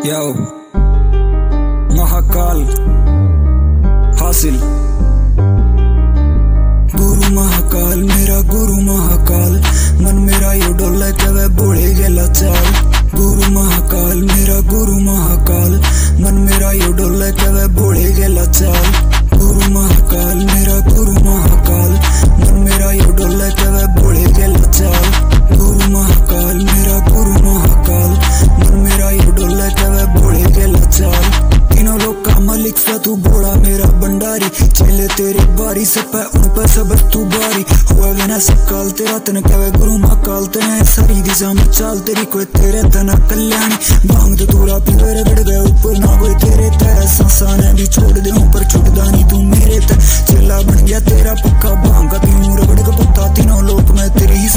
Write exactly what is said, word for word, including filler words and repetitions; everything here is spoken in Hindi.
यो महाकाल हासिल। गुरु महाकाल मेरा गुरु महाकाल, मन मेरा यो डोला कवे बोले गेला चाल। गुरु महाकाल मेरा गुरु महाकाल, मन मेरा यो डोला कवे बोले गेला चाल। गुरु महाकाल मेरा गुरु महाकाल, मन मेरा यो डोला कवे बोले गेला चाल। गुरु महाकाल मेरा गुरु महाकाल, मन मेरा यो डोला कवे बोले गेला चाल। तीनों लोग का मालिक सा तू बोला मेरा भंडारी, चले तेरे बारी से पे उन पे सब तू बारी। हुआ बिना सकाल तेरा तन कवे गुरु महाकाल, तने सारी दिशा में चाल तेरी कोई तेरे तना कल्याणी। भांग तो तूरा फिर गड़ गए ऊपर ना कोई तेरे तेरा सांसा ने भी छोड़ दे ऊपर छुटदा नहीं तू मेरे ते। चेला बन गया तेरा पक्का भांग का पीऊं रगड़ का पत्ता, तीनों लोग में तेरे ही